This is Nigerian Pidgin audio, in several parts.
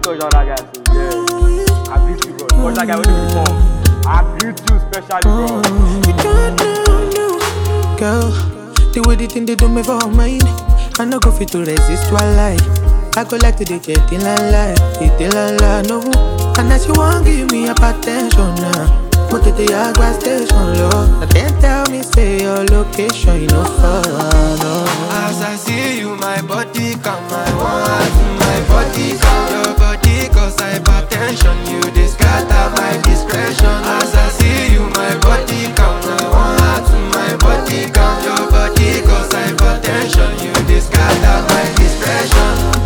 touch on that guy, so yeah. I beat you, bro. Touch that guy with the phone. I beat you, especially, bro. You don't know, girl. The way the thing they do me for mine. I no go fit to resist one lie. I go like to get in la la, no. And as you want give me up attention now. Put it to your gas station, low. Now then tell me say your location, you know far, no. As I see you, my body come, my want my body come. Your body cause hypertension, you scatter my discretion. As I see you, my body come, my want my body come. Your body cause hypertension, you scatter my discretion.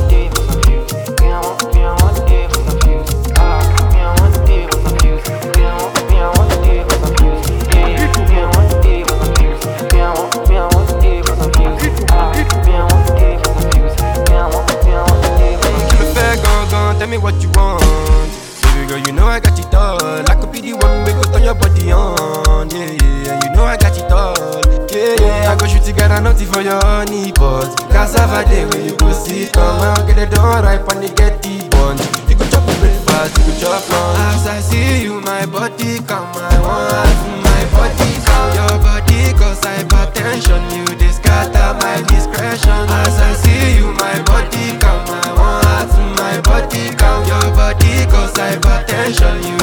Tell me what you want, baby girl. You know I got it all. I could be the one we go turn your body on, yeah. You know I got it all, yeah. I go shoot together nothing for your honey, but cassava day when you go see come out, get it done right and they get the bun. You go chop breakfast, you go chop lunch. As I see you, my body come, I want my body come. Your body cause hypertension, you scatter my discretion. As I see you, my body come, I want my body come. Your body cause hypertension, you